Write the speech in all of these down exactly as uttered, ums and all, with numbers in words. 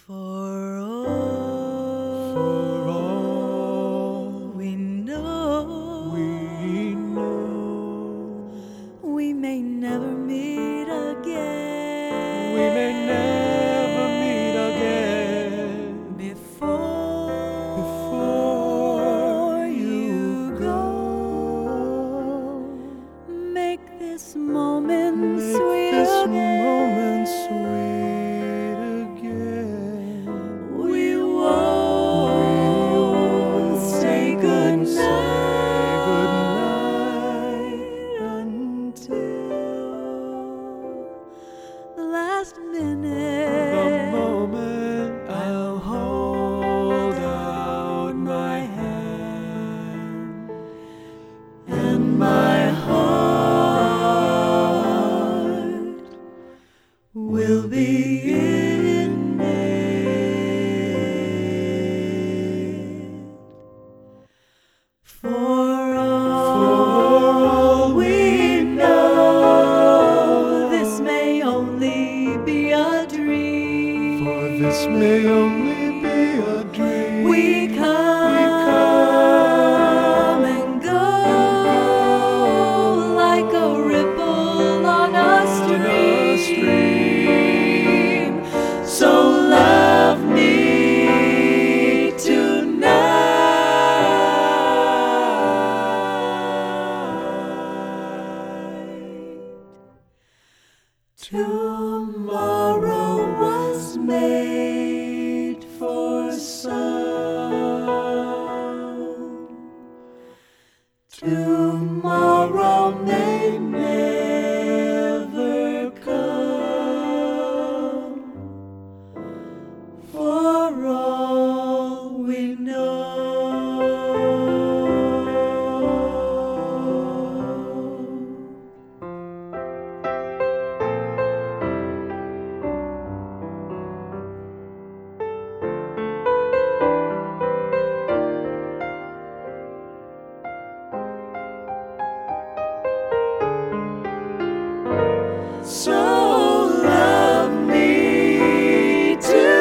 For all, For all we know, we know, we may never meet again. we may never meet again. Before, Before you go, make this moment Make sweet this again. moment sweet again. We won't say goodnight Say goodnight until the last the minute. moment I'll hold out my hand, And my heart will be in it. For all we know, this may only be a dream. for this may only be a dream. We come and go like a ripple on a stream. So love me tonight. Tomorrow was made for some. Tomorrow may never come. For all we know. So love me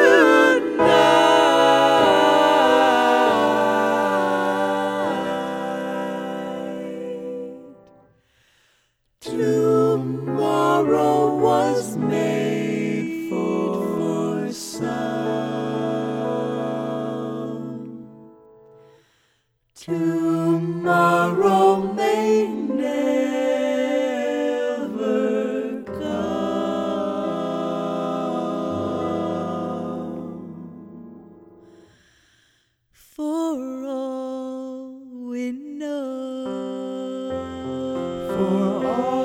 tonight. Tomorrow was made for some. Tomorrow may never come. For all we know. For all